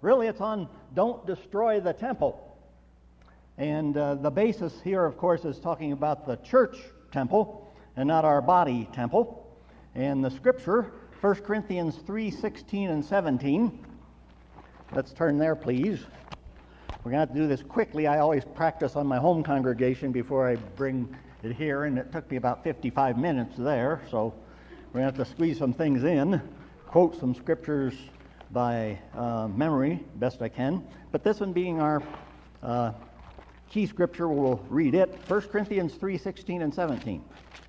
really it's on don't destroy the temple. And the basis here, of course, is talking about the church temple and not our body temple. And the scripture, 1 Corinthians 3:16 and 17. Let's turn there, please. We're going to have to do this quickly. I always practice on my home congregation before I bring it here, and it took me about 55 minutes there, so we're going to have to squeeze some things in, quote some scriptures by memory, best I can. But this one being our key scripture, we'll read it, 1 Corinthians 3:16 and 17.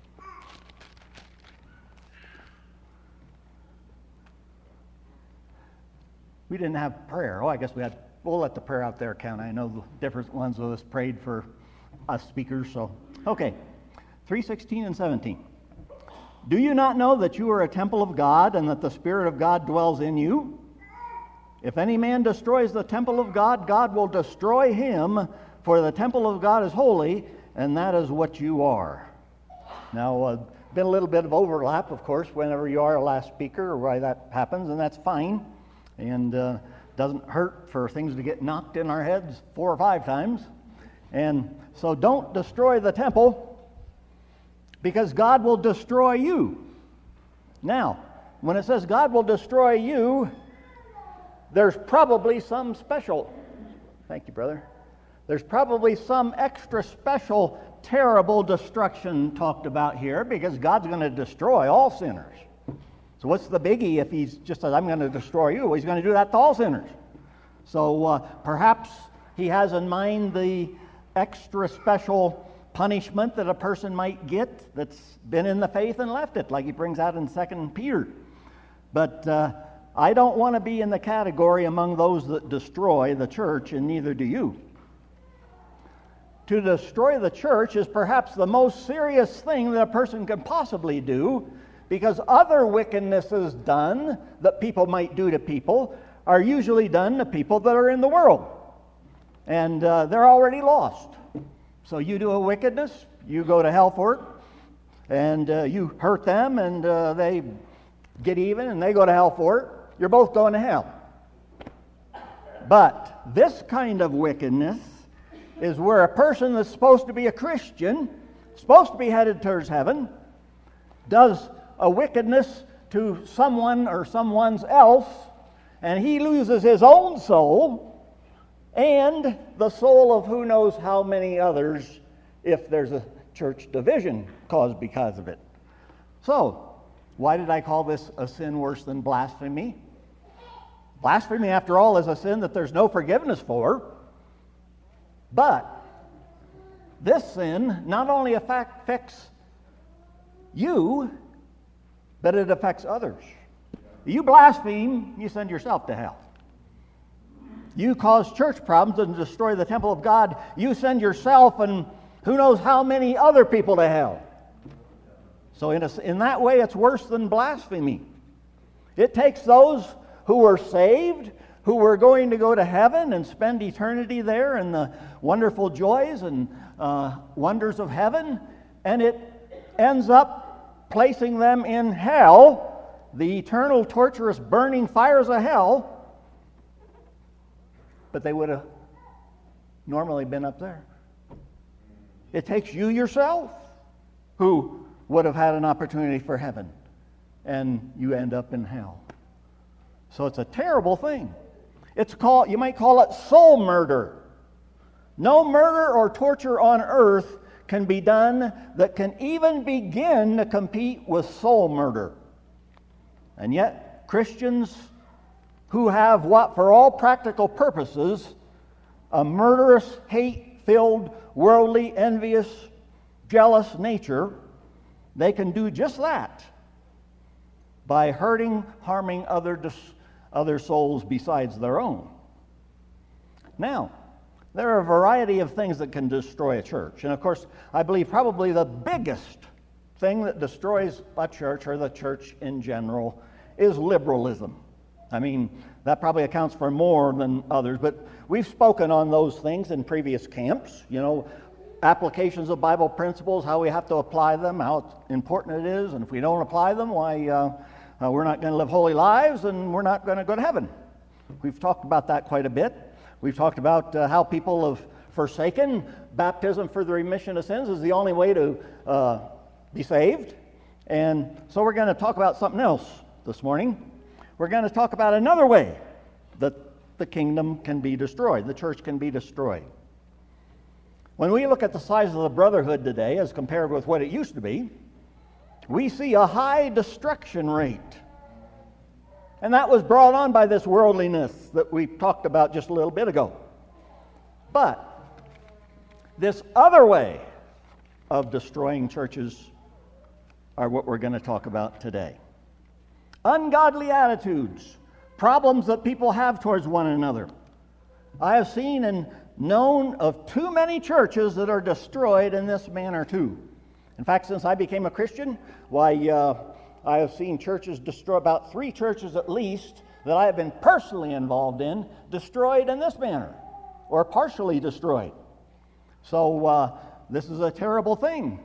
We didn't have prayer. Oh, I guess we'll let the prayer out there count. I know the different ones of us prayed for us speakers, so. Okay, 3:16 and 17. Do you not know that you are a temple of God and that the Spirit of God dwells in you? If any man destroys the temple of God, God will destroy him, for the temple of God is holy, and that is what you are. Now, been a little bit of overlap, of course, whenever you are a last speaker, or why that happens, and that's fine. And doesn't hurt for things to get knocked in our heads 4 or 5 times. And so don't destroy the temple, because God will destroy you. Now, when it says God will destroy you, there's probably some special, thank you, brother, there's probably some extra special terrible destruction talked about here, because God's going to destroy all sinners. So what's the biggie if he's just says, I'm going to destroy you? Well, he's going to do that to all sinners. So perhaps he has in mind the extra special punishment that a person might get that's been in the faith and left it, like he brings out in 2 Peter. But I don't want to be in the category among those that destroy the church, and neither do you. To destroy the church is perhaps the most serious thing that a person can possibly do, because other wickednesses done that people might do to people are usually done to people that are in the world. And they're already lost. So you do a wickedness, you go to hell for it, and you hurt them, and they get even, and they go to hell for it. You're both going to hell. But this kind of wickedness is where a person that's supposed to be a Christian, supposed to be headed towards heaven, does a wickedness to someone or someone's else, and he loses his own soul and the soul of who knows how many others if there's a church division caused because of it. So, why did I call this a sin worse than blasphemy? Blasphemy, after all, is a sin that there's no forgiveness for. But this sin not only affects you, but it affects others. You blaspheme, you send yourself to hell. You cause church problems and destroy the temple of God, you send yourself and who knows how many other people to hell. So in that way, it's worse than blasphemy. It takes those who were saved, who were going to go to heaven and spend eternity there in the wonderful joys and wonders of heaven, and it ends up placing them in hell, the eternal, torturous, burning fires of hell, but they would have normally been up there. It takes you yourself who would have had an opportunity for heaven, and you end up in hell. So it's a terrible thing. You might call it soul murder. No murder or torture on earth can be done that can even begin to compete with soul murder. And yet, Christians who have what, for all practical purposes, a murderous, hate-filled, worldly, envious, jealous nature, they can do just that by harming other souls besides their own. Now, there are a variety of things that can destroy a church. And of course, I believe probably the biggest thing that destroys a church, or the church in general, is liberalism. I mean, that probably accounts for more than others, but we've spoken on those things in previous camps. You know, applications of Bible principles, how we have to apply them, how important it is, and if we don't apply them, why we're not going to live holy lives and we're not going to go to heaven. We've talked about that quite a bit. We've talked about how people have forsaken baptism for the remission of sins is the only way to be saved. And so we're going to talk about something else this morning. We're going to talk about another way that the kingdom can be destroyed, the church can be destroyed. When we look at the size of the brotherhood today as compared with what it used to be, we see a high destruction rate. And that was brought on by this worldliness that we talked about just a little bit ago. But this other way of destroying churches are what we're going to talk about today. Ungodly attitudes, problems that people have towards one another. I have seen and known of too many churches that are destroyed in this manner too. In fact, since I became a Christian, I have seen churches destroy, about 3 churches at least that I have been personally involved in, destroyed in this manner, or partially destroyed. So this is a terrible thing.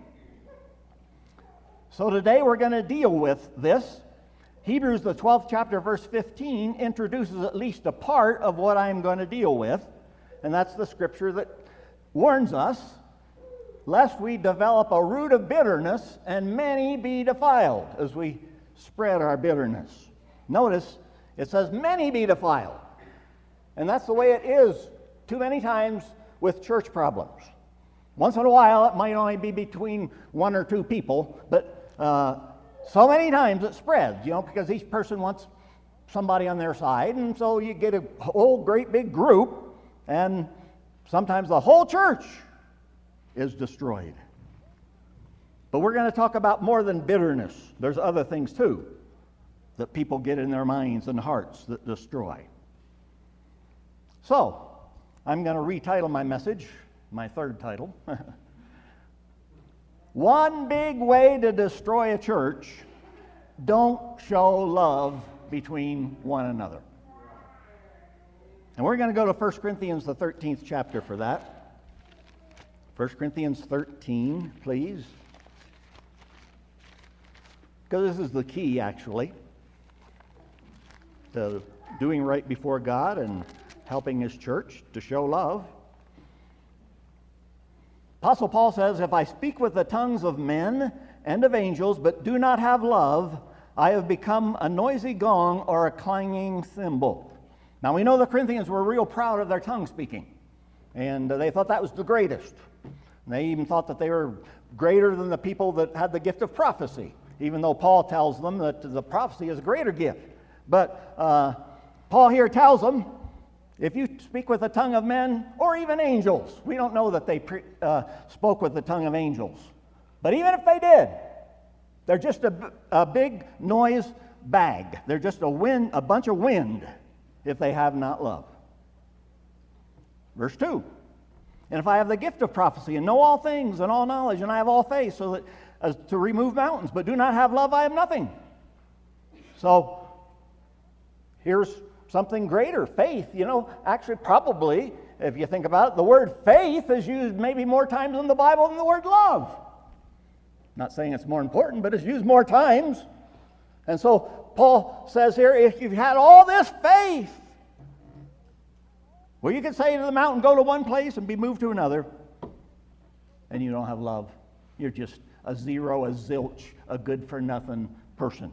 So today we're going to deal with this. Hebrews, the 12th chapter, verse 15, introduces at least a part of what I'm going to deal with, and that's the scripture that warns us, lest we develop a root of bitterness and many be defiled as we spread our bitterness. Notice it says many be defiled. And that's the way it is too many times with church problems. Once in a while it might only be between 1 or 2 people, but so many times it spreads, because each person wants somebody on their side, and so you get a whole great big group, and sometimes the whole church is destroyed. But we're going to talk about more than bitterness. There's other things too that people get in their minds and hearts that destroy. So, I'm going to retitle my message, my third title. One big way to destroy a church: don't show love between one another. And we're going to go to 1 Corinthians, the 13th chapter for that. 1 Corinthians 13, please. Because this is the key, actually, to doing right before God and helping His church to show love. Apostle Paul says, "If I speak with the tongues of men and of angels, but do not have love, I have become a noisy gong or a clanging cymbal." Now we know the Corinthians were real proud of their tongue speaking, and they thought that was the greatest. And they even thought that they were greater than the people that had the gift of prophecy, even though Paul tells them that the prophecy is a greater gift. But Paul here tells them, if you speak with the tongue of men or even angels, we don't know that they spoke with the tongue of angels, but even if they did, they're just a big noise bag. They're just a bunch of wind if they have not love. Verse 2. "And if I have the gift of prophecy and know all things and all knowledge, and I have all faith so that as to remove mountains, but do not have love, I have nothing." So here's something greater, faith. Actually, probably, if you think about it, the word faith is used maybe more times in the Bible than the word love. Not saying it's more important, but it's used more times. And so Paul says here, if you've had all this faith, well, you can say to the mountain, go to one place and be moved to another, and you don't have love. You're just a zero, a zilch, a good-for-nothing person.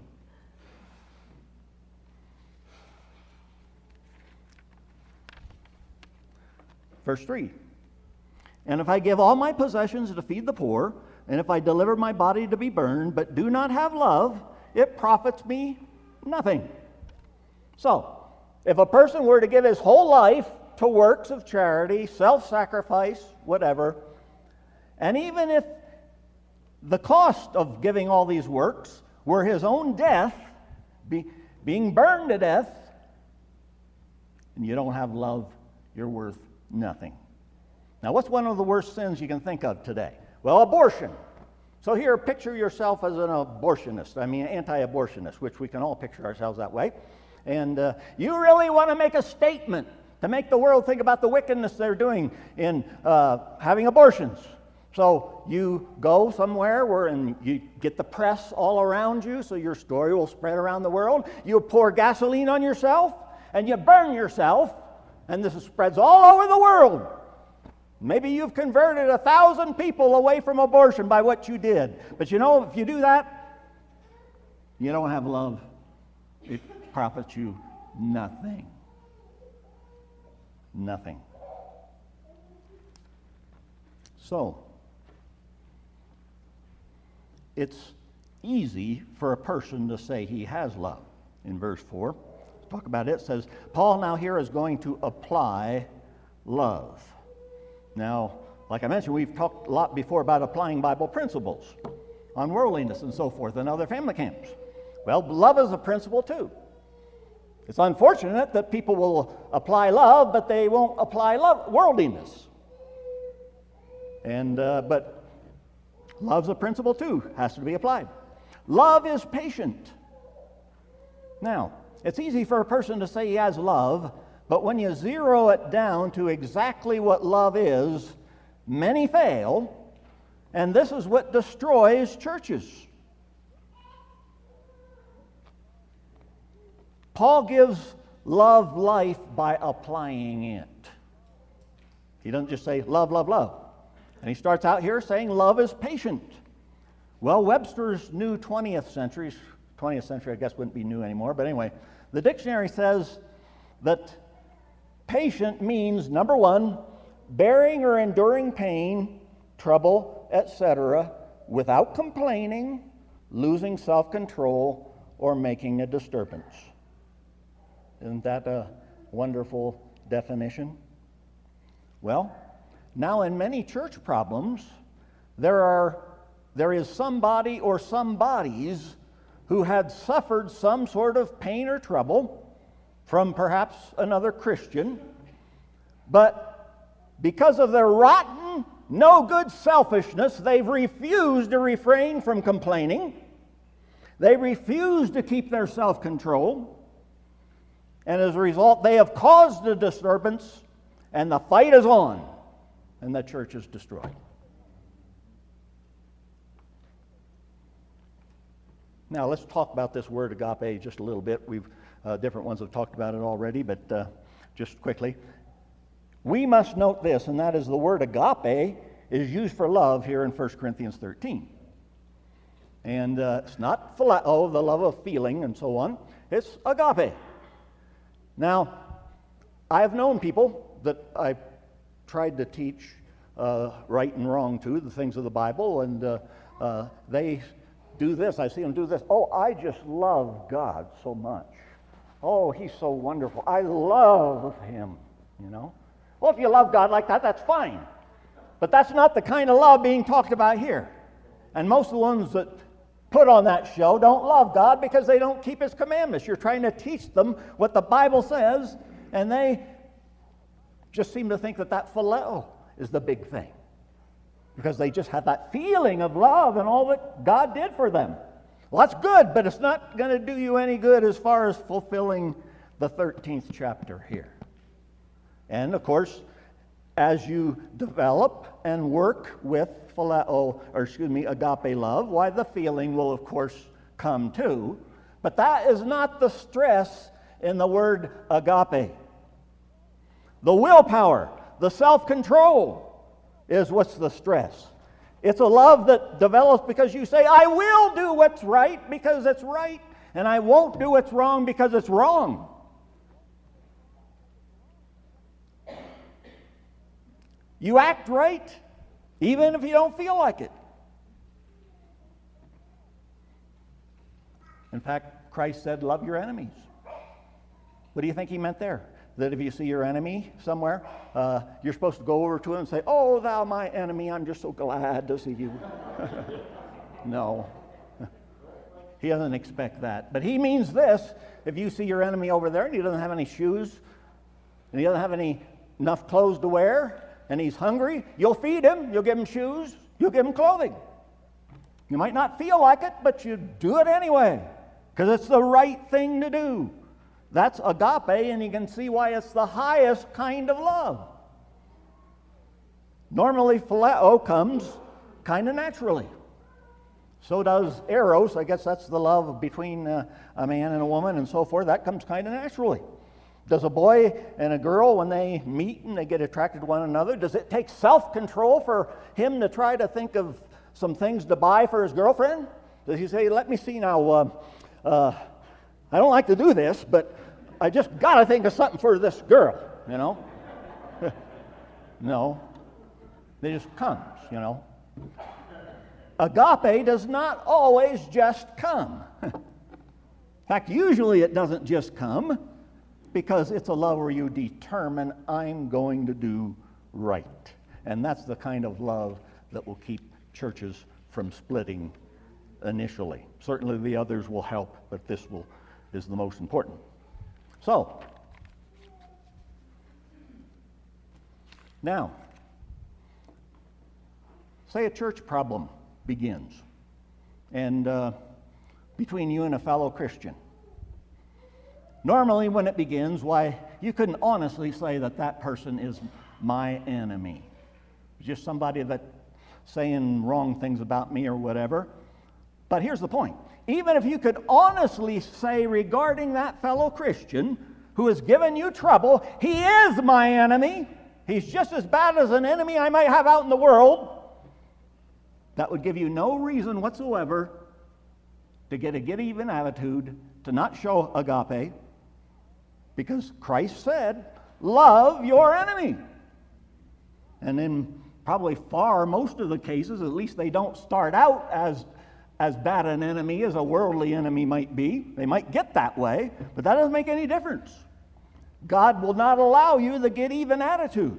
Verse 3. "And if I give all my possessions to feed the poor, and if I deliver my body to be burned, but do not have love, it profits me nothing." So, if a person were to give his whole life to works of charity, self-sacrifice, whatever, and even if the cost of giving all these works were his own death, being burned to death, and you don't have love, you're worth nothing. Now, what's one of the worst sins you can think of today? Well, abortion. So here, picture yourself as an abortionist, anti-abortionist, which we can all picture ourselves that way. And you really want to make a statement to make the world think about the wickedness they're doing in having abortions. So you go somewhere and you get the press all around you, so your story will spread around the world. You pour gasoline on yourself, and you burn yourself, and this spreads all over the world. Maybe you've converted 1,000 people away from abortion by what you did. But you know, if you do that, you don't have love. It profits you nothing. Nothing. So, it's easy for a person to say he has love. In verse 4, let's talk about it. It says, Paul now here is going to apply love. Now, like I mentioned, we've talked a lot before about applying Bible principles on worldliness and so forth in other family camps. Well, love is a principle too. It's unfortunate that people will apply love, but they won't apply worldliness. But love's a principle too, has to be applied. Love is patient. Now, it's easy for a person to say he has love, but when you zero it down to exactly what love is, many fail, and this is what destroys churches. Paul gives love life by applying it. He doesn't just say love, love, love. And he starts out here saying love is patient. Well, Webster's new 20th century I guess wouldn't be new anymore, but anyway, the dictionary says that patient means, number one, bearing or enduring pain, trouble, etc., without complaining, losing self-control, or making a disturbance. Isn't that a wonderful definition? Well, now in many church problems, there is somebody or somebodies who had suffered some sort of pain or trouble from perhaps another Christian, but because of their rotten, no good selfishness, they've refused to refrain from complaining. They refuse to keep their self-control, and as a result, they have caused a disturbance, and the fight is on, and the church is destroyed. Now, let's talk about this word agape just a little bit. Different ones have talked about it already, but just quickly. We must note this, and that is the word agape is used for love here in 1 Corinthians 13. And it's not phileo, the love of feeling and so on. It's agape. Now, I've known people that I tried to teach right and wrong to, the things of the Bible, and they do this. I see them do this. Oh, I just love God so much. Oh, he's so wonderful. I love him, you know. Well, if you love God like that, that's fine. But that's not the kind of love being talked about here. And most of the ones that put on that show don't love God because they don't keep his commandments. You're trying to teach them what the Bible says, and they just seem to think that phileo is the big thing, because they just have that feeling of love and all that God did for them. Well, that's good, but it's not going to do you any good as far as fulfilling the 13th chapter here. And, of course, as you develop and work with agape love, why the feeling will, of course, come too. But that is not the stress in the word agape. The willpower, the self-control is what's the stress. It's a love that develops because you say, I will do what's right because it's right, and I won't do what's wrong because it's wrong. You act right even if you don't feel like it. In fact, Christ said, love your enemies. What do you think he meant there? That if you see your enemy somewhere, you're supposed to go over to him and say, oh, thou my enemy, I'm just so glad to see you. No. He doesn't expect that. But he means this: if you see your enemy over there and he doesn't have any shoes, and he doesn't have enough clothes to wear, and he's hungry, you'll feed him, you'll give him shoes, you'll give him clothing. You might not feel like it, but you do it anyway, because it's the right thing to do. That's agape, and you can see why it's the highest kind of love. Normally, phileo comes kind of naturally. So does eros. I guess that's the love between a man and a woman and so forth. That comes kind of naturally. Does a boy and a girl, when they meet and they get attracted to one another, does it take self-control for him to try to think of some things to buy for his girlfriend? Does he say, let me see now, I don't like to do this, but I just got to think of something for this girl, you know? No. It just comes, you know. Agape does not always just come. In fact, usually it doesn't just come, because it's a love where you determine, I'm going to do right. And that's the kind of love that will keep churches from splitting initially. Certainly the others will help, but this is the most important. So, now, say a church problem begins, and between you and a fellow Christian. Normally, when it begins, why, you couldn't honestly say that that person is my enemy. Just somebody that's saying wrong things about me or whatever. But here's the point. Even if you could honestly say regarding that fellow Christian who has given you trouble, he is my enemy. He's just as bad as an enemy I might have out in the world. That would give you no reason whatsoever to get a get-even attitude, to not show agape, because Christ said, love your enemy. And in probably most of the cases, at least they don't start out as bad an enemy as a worldly enemy might be. They might get that way, but that doesn't make any difference. God will not allow you the get-even attitude.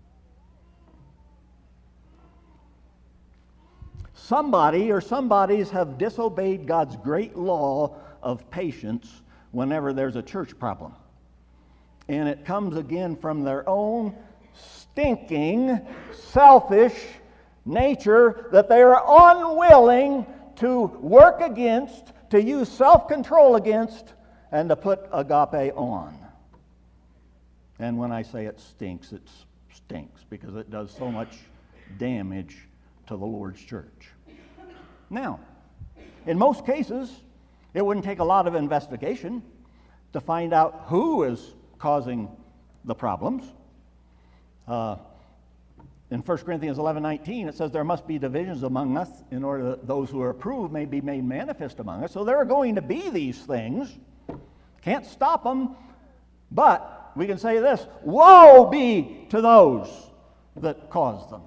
Somebody or somebodies have disobeyed God's great law of patience whenever there's a church problem. And it comes again from their own stinking, selfish nature that they are unwilling to work against, to use self-control against, and to put agape on. And when I say it stinks because it does so much damage to the Lord's church. Now, in most cases, it wouldn't take a lot of investigation to find out who is causing the problems. In 1 Corinthians 11:19, it says there must be divisions among us in order that those who are approved may be made manifest among us. So there are going to be these things. Can't stop them. But we can say this, woe be to those that cause them.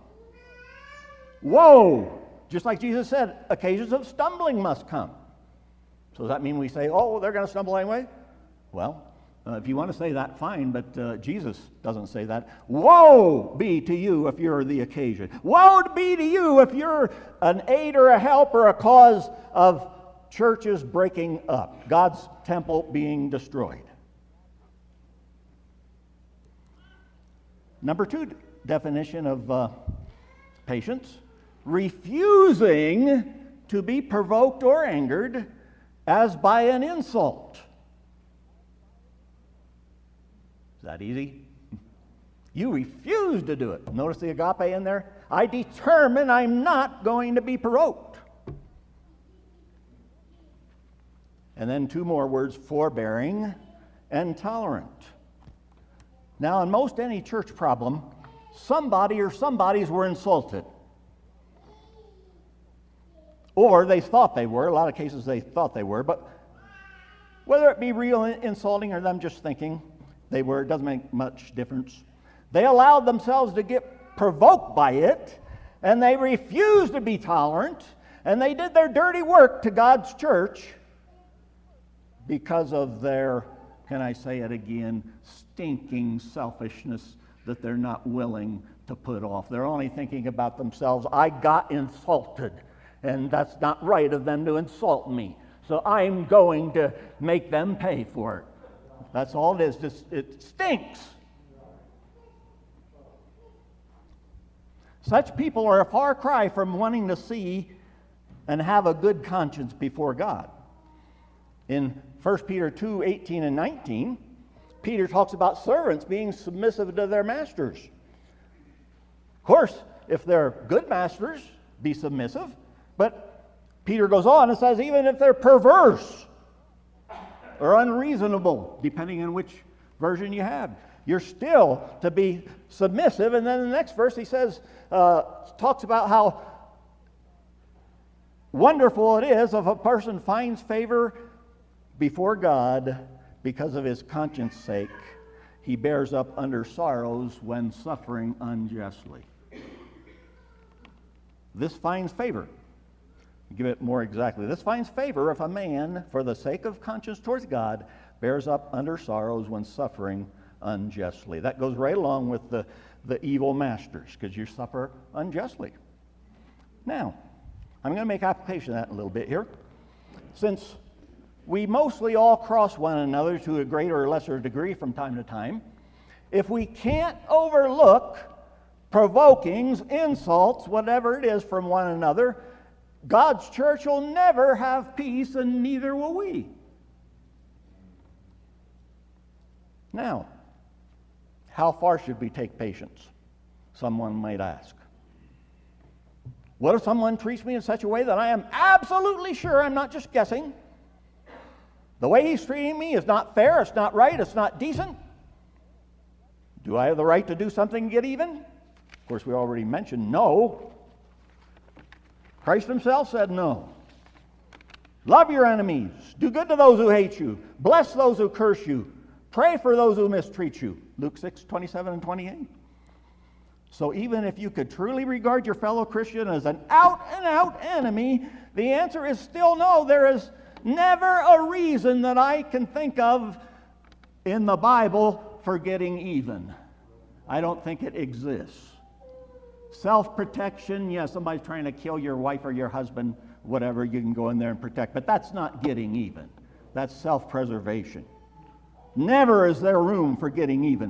Woe! Just like Jesus said, occasions of stumbling must come. So does that mean we say, oh, they're going to stumble anyway? Well, if you want to say that, fine, but Jesus doesn't say that. Woe be to you if you're the occasion. Woe be to you if you're an aid or a help or a cause of churches breaking up, God's temple being destroyed. Number 2 definition of patience, refusing to be provoked or angered as by an insult. Is that easy? You refuse to do it. Notice the agape in there. I determine I'm not going to be provoked. And then 2 more words, forbearing and tolerant. Now, in most any church problem, somebody or somebodies were insulted. Or they thought they were. A lot of cases they thought they were. But whether it be real insulting or them just thinking they were, it doesn't make much difference. They allowed themselves to get provoked by it, and they refused to be tolerant, and they did their dirty work to God's church because of their, can I say it again, stinking selfishness that they're not willing to put off. They're only thinking about themselves. I got insulted, and that's not right of them to insult me. So I'm going to make them pay for it. That's all it is. It stinks. Such people are a far cry from wanting to see and have a good conscience before God. In 1 Peter 2:18 and 19, Peter talks about servants being submissive to their masters. Of course, if they're good masters, be submissive. But Peter goes on and says, even if they're perverse or unreasonable, depending on which version you have. You're still to be submissive. And then the next verse he says, talks about how wonderful it is if a person finds favor before God because of his conscience sake. He bears up under sorrows when suffering unjustly. This finds favor. Give it more exactly. This finds favor if a man, for the sake of conscience towards God, bears up under sorrows when suffering unjustly. That goes right along with the evil masters, because you suffer unjustly. Now, I'm going to make application of that a little bit here. Since we mostly all cross one another to a greater or lesser degree from time to time, if we can't overlook provokings, insults, whatever it is from one another, God's church will never have peace, and neither will we. Now, how far should we take patience? Someone might ask. What if someone treats me in such a way that I am absolutely sure, I'm not just guessing, the way he's treating me is not fair, it's not right, it's not decent? Do I have the right to do something to get even? Of course, we already mentioned no. Christ himself said no. Love your enemies. Do good to those who hate you. Bless those who curse you. Pray for those who mistreat you. Luke 6:27 and 28. So even if you could truly regard your fellow Christian as an out-and-out enemy, the answer is still no. There is never a reason that I can think of in the Bible for getting even. I don't think it exists. Self-protection, yeah, somebody's trying to kill your wife or your husband, whatever, you can go in there and protect. But that's not getting even. That's self-preservation. Never is there room for getting even.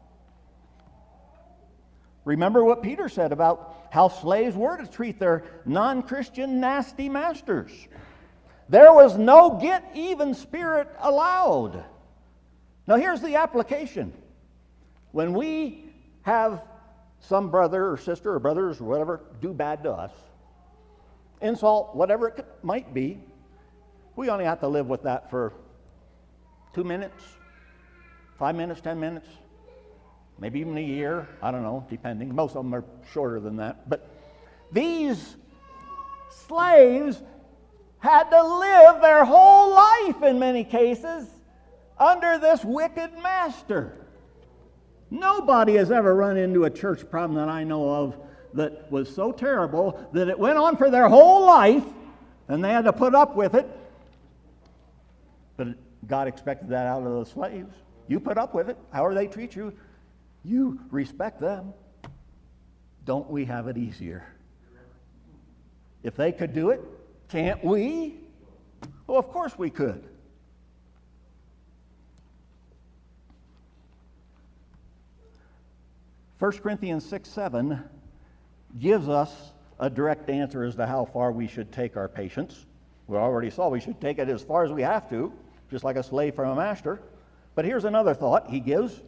Remember what Peter said about how slaves were to treat their non-Christian nasty masters. There was no get-even spirit allowed. Now here's the application. When we have some brother or sister or brothers or whatever do bad to us, insult, whatever it might be, we only have to live with that for 2 minutes, 5 minutes, 10 minutes, maybe even a year, I don't know, depending. Most of them are shorter than that. But these slaves had to live their whole life, in many cases, under this wicked master. Nobody has ever run into a church problem that I know of that was so terrible that it went on for their whole life and they had to put up with it. But God expected that out of the slaves. You put up with it. However they treat you, you respect them. Don't we have it easier? If they could do it, can't we? Well, of course we could. First Corinthians 6:7 gives us a direct answer as to how far we should take our patience. We already saw we should take it as far as we have to, just like a slave from a master. But here's another thought he gives.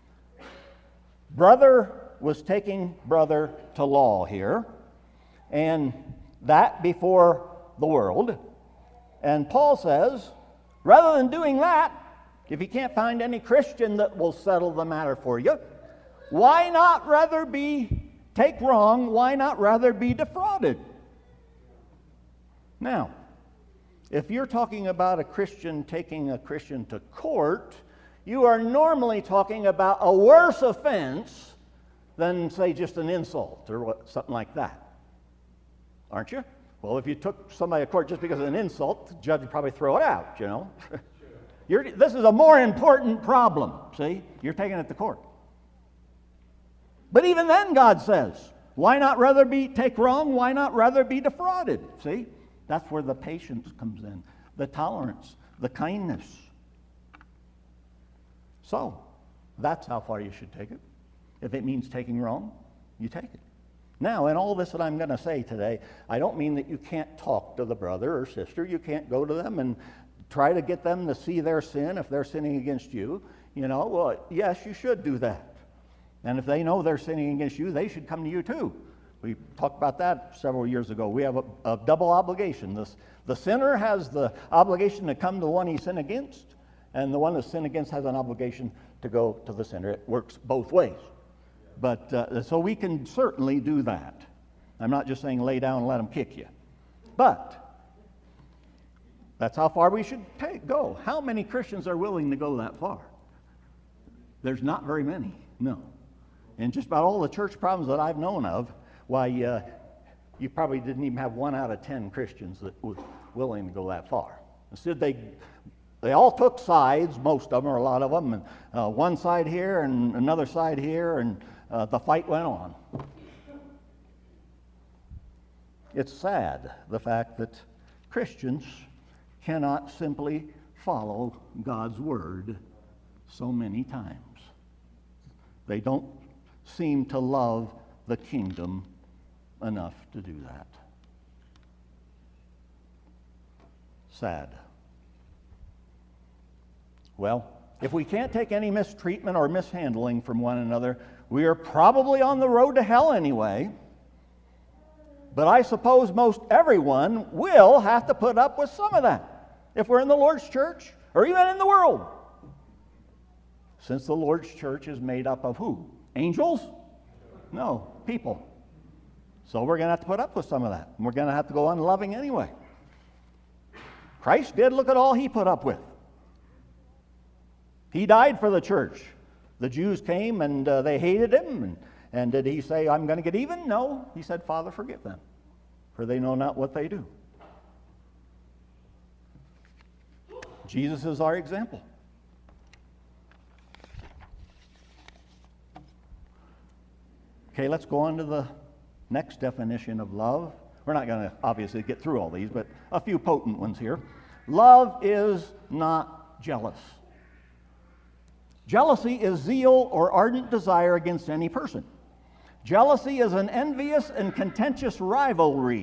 Brother was taking brother to law here, and that before the world. And Paul says, rather than doing that, if you can't find any Christian that will settle the matter for you, why not rather take wrong? Why not rather be defrauded? Now, if you're talking about a Christian taking a Christian to court, you are normally talking about a worse offense than, say, just an insult or something like that. Aren't you? Well, if you took somebody to court just because of an insult, the judge would probably throw it out, you know. This is a more important problem, see? You're taking it to court. But even then, God says, why not rather take wrong? Why not rather be defrauded? See? That's where the patience comes in, the tolerance, the kindness. So, that's how far you should take it. If it means taking wrong, you take it. Now, in all this that I'm going to say today, I don't mean that you can't talk to the brother or sister. You can't go to them and try to get them to see their sin if they're sinning against you. You know, well, yes, you should do that. And if they know they're sinning against you, they should come to you too. We talked about that several years ago. We have a double obligation. The sinner has the obligation to come to the one he sinned against, and the one that's sinned against has an obligation to go to the center. It works both ways. But so we can certainly do that. I'm not just saying lay down and let them kick you. But that's how far we should go. How many Christians are willing to go that far? There's not very many, no. And just about all the church problems that I've known of, why, you probably didn't even have 1 out of 10 Christians that were willing to go that far. Instead, they all took sides, most of them, or a lot of them, and one side here and another side here, and the fight went on. It's sad, the fact that Christians cannot simply follow God's word so many times. They don't seem to love the kingdom enough to do that. Sad. Well, if we can't take any mistreatment or mishandling from one another, we are probably on the road to hell anyway. But I suppose most everyone will have to put up with some of that if we're in the Lord's church or even in the world. Since the Lord's church is made up of who? Angels? No, people. So we're going to have to put up with some of that. And we're going to have to go on loving anyway. Christ did. Look at all he put up with. He died for the church. The Jews came and they hated him. And did he say, I'm going to get even? No. He said, Father, forgive them, for they know not what they do. Jesus is our example. Okay, let's go on to the next definition of love. We're not going to obviously get through all these, but a few potent ones here. Love is not jealous. Jealousy is zeal or ardent desire against any person. Jealousy is an envious and contentious rivalry.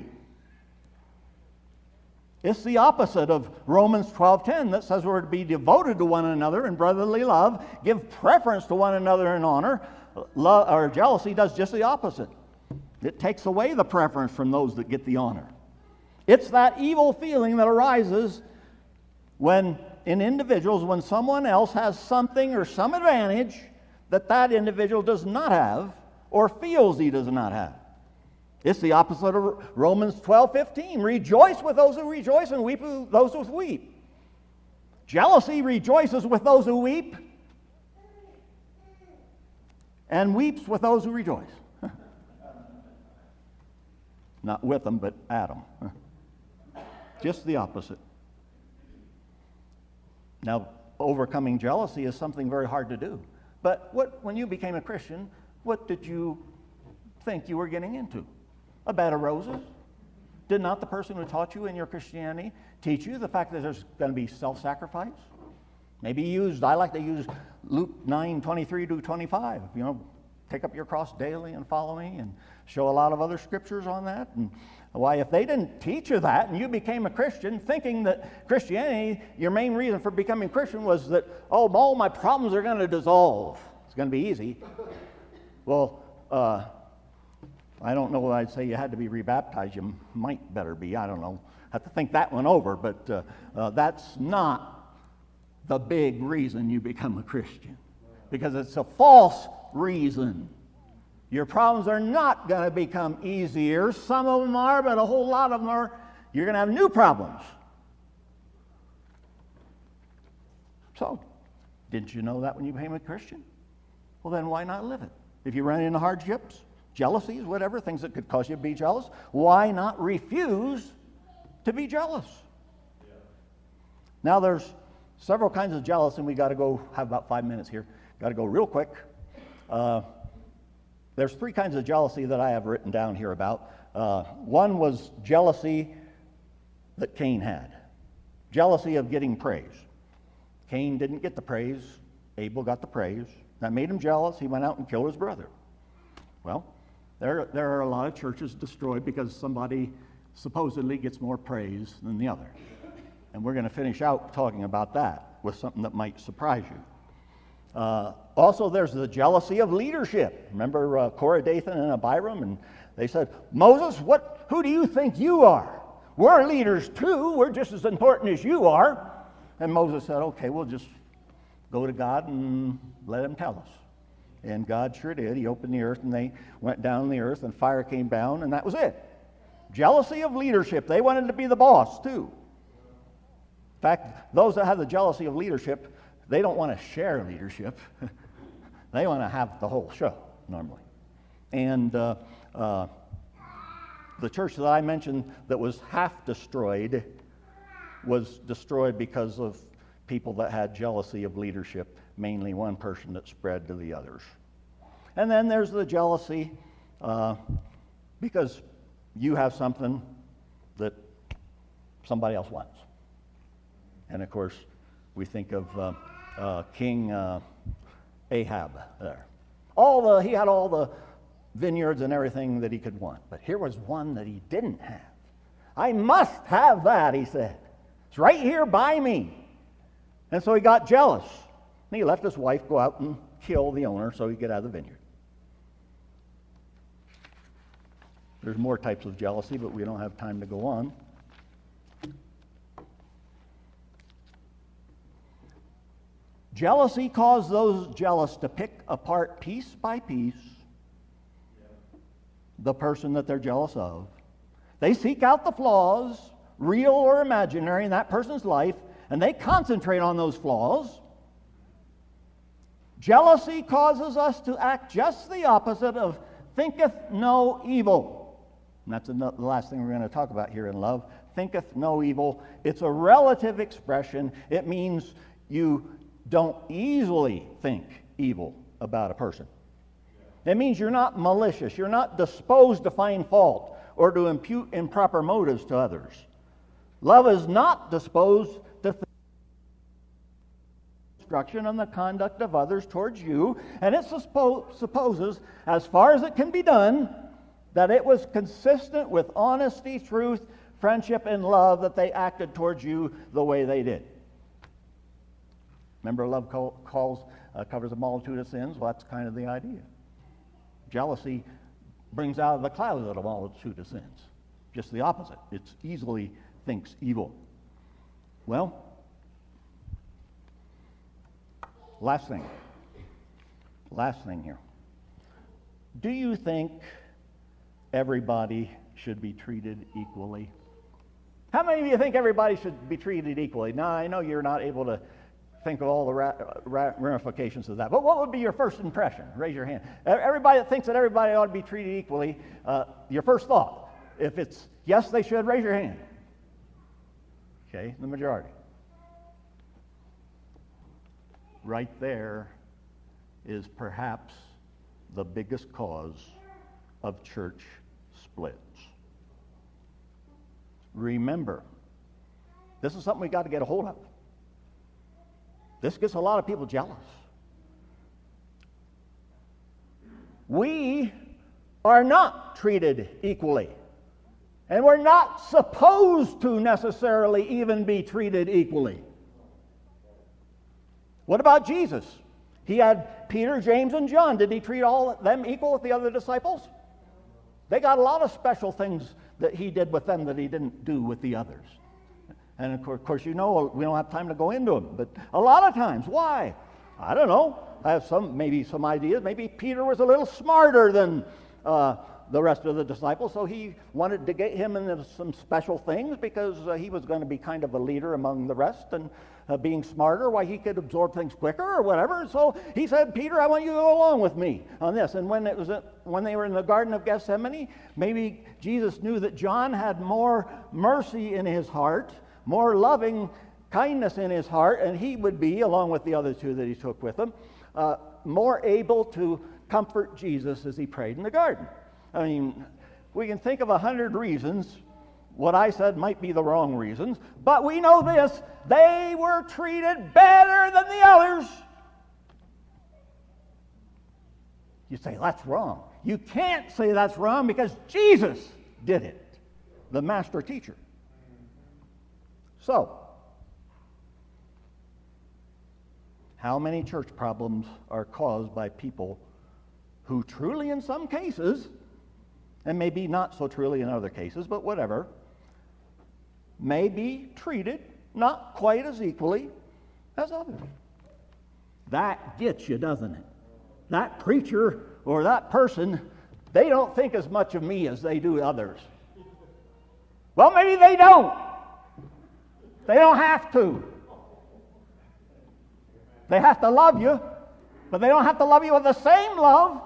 It's the opposite of Romans 12:10 that says we're to be devoted to one another in brotherly love, give preference to one another in honor. Jealousy does just the opposite. It takes away the preference from those that get the honor. It's that evil feeling that arises in individuals when someone else has something or some advantage that individual does not have or feels he does not have. It's the opposite of Romans 12:15. Rejoice with those who rejoice and weep with those who weep. Jealousy rejoices with those who weep and weeps with those who rejoice. Not with them, but at them. Just the opposite. Now, overcoming jealousy is something very hard to do. But when you became a Christian, what did you think you were getting into? A bed of roses? Did not the person who taught you in your Christianity teach you the fact that there's going to be self-sacrifice? Maybe I like to use Luke 9:23-25. Take up your cross daily and follow me, and show a lot of other scriptures on that. And why, if they didn't teach you that and you became a Christian thinking that Christianity, your main reason for becoming Christian was that, all my problems are going to dissolve. It's going to be easy. Well, I don't know what I'd say. You had to be rebaptized. You might better be. I don't know. Have to think that one over. But that's not the big reason you become a Christian, because it's a false reason. Your problems are not going to become easier. Some of them are, but a whole lot of them are. You're going to have new problems. So, didn't you know that when you became a Christian? Well, then why not live it? If you run into hardships, jealousies, whatever, things that could cause you to be jealous, why not refuse to be jealous? Yeah. Now, there's several kinds of jealousy, and we got to have about 5 minutes here. Got to go real quick. There's 3 kinds of jealousy that I have written down here about. One was jealousy that Cain had. Jealousy of getting praise. Cain didn't get the praise. Abel got the praise. That made him jealous. He went out and killed his brother. Well, there are a lot of churches destroyed because somebody supposedly gets more praise than the other. And we're going to finish out talking about that with something that might surprise you. Also, there's the jealousy of leadership. Remember Korah, Dathan, and Abiram? And they said, Moses, who do you think you are? We're leaders too. We're just as important as you are. And Moses said, okay, we'll just go to God and let him tell us. And God sure did. He opened the earth, and they went down the earth, and fire came down, and that was it. Jealousy of leadership. They wanted to be the boss, too. In fact, those that have the jealousy of leadership, they don't want to share leadership. They want to have the whole show, normally. And the church that I mentioned that was half destroyed was destroyed because of people that had jealousy of leadership, mainly one person that spread to the others. And then there's the jealousy because you have something that somebody else wants. And of course, we think of King Ahab there. He had all the vineyards and everything that he could want. But here was one that he didn't have. I must have that, he said. It's right here by me. And so he got jealous. And he left his wife go out and kill the owner so he'd get out of the vineyard. There's more types of jealousy, but we don't have time to go on. Jealousy caused those jealous to pick apart piece by piece the person that they're jealous of. They seek out the flaws, real or imaginary, in that person's life, and they concentrate on those flaws. Jealousy causes us to act just the opposite of thinketh no evil. And that's the last thing we're going to talk about here in love. Thinketh no evil. It's a relative expression. It means you don't easily think evil about a person. It means you're not malicious. You're not disposed to find fault or to impute improper motives to others. Love is not disposed to think instruction on the conduct of others towards you, and it supposes, as far as it can be done, that it was consistent with honesty, truth, friendship, and love that they acted towards you the way they did. Remember, love covers a multitude of sins? Well, that's kind of the idea. Jealousy brings out of the clouds a multitude of sins. Just the opposite. It easily thinks evil. Well, last thing here. Do you think everybody should be treated equally? How many of you think everybody should be treated equally? Now, I know you're not able to think of all the ramifications of that. But what would be your first impression? Raise your hand. Everybody that thinks that everybody ought to be treated equally, your first thought. If it's yes, they should, raise your hand. Okay, the majority. Right there is perhaps the biggest cause of church splits. Remember, this is something we got to get a hold of. This gets a lot of people jealous. We are not treated equally. And we're not supposed to necessarily even be treated equally. What about Jesus? He had Peter, James, and John. Did he treat all of them equal with the other disciples? They got a lot of special things that he did with them that he didn't do with the others. And of course, you know, we don't have time to go into them. But a lot of times, why? I don't know. I have maybe some ideas. Maybe Peter was a little smarter than the rest of the disciples, so he wanted to get him into some special things because he was going to be kind of a leader among the rest, and being smarter, why he could absorb things quicker or whatever. So he said, Peter, I want you to go along with me on this. And when they were in the Garden of Gethsemane, maybe Jesus knew that John had more mercy in his heart, more loving kindness in his heart, and he would be, along with the other two that he took with him, more able to comfort Jesus as he prayed in the garden. I mean, we can think of 100 reasons. What I said might be the wrong reasons, but we know this: they were treated better than the others. You say, that's wrong. You can't say that's wrong because Jesus did it, the master teacher. So, how many church problems are caused by people who truly, in some cases, and maybe not so truly in other cases, but whatever, may be treated not quite as equally as others? That gets you, doesn't it? That preacher or that person, they don't think as much of me as they do others. Well, maybe they don't. They don't have to. They have to love you, but they don't have to love you with the same love.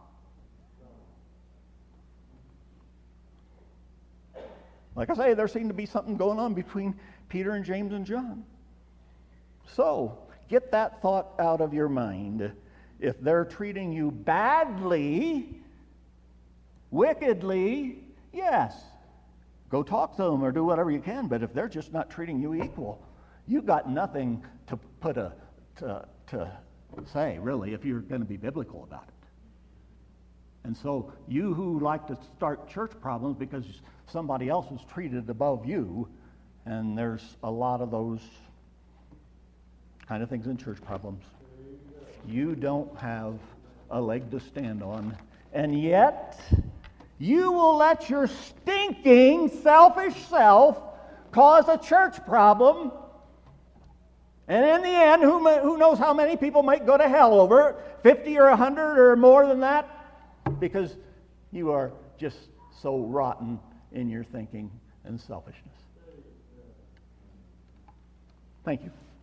Like I say, there seemed to be something going on between Peter and James and John. So, get that thought out of your mind. If they're treating you badly, wickedly, yes, go talk to them or do whatever you can. But if they're just not treating you equal, you've got nothing to put to say, really, if you're going to be biblical about it. And so you who like to start church problems because somebody else is treated above you, and there's a lot of those kind of things in church problems, you don't have a leg to stand on. And yet, you will let your stinking, selfish self cause a church problem. And in the end, who knows how many people might go to hell over it, 50 or 100 or more than that, because you are just so rotten in your thinking and selfishness. Thank you.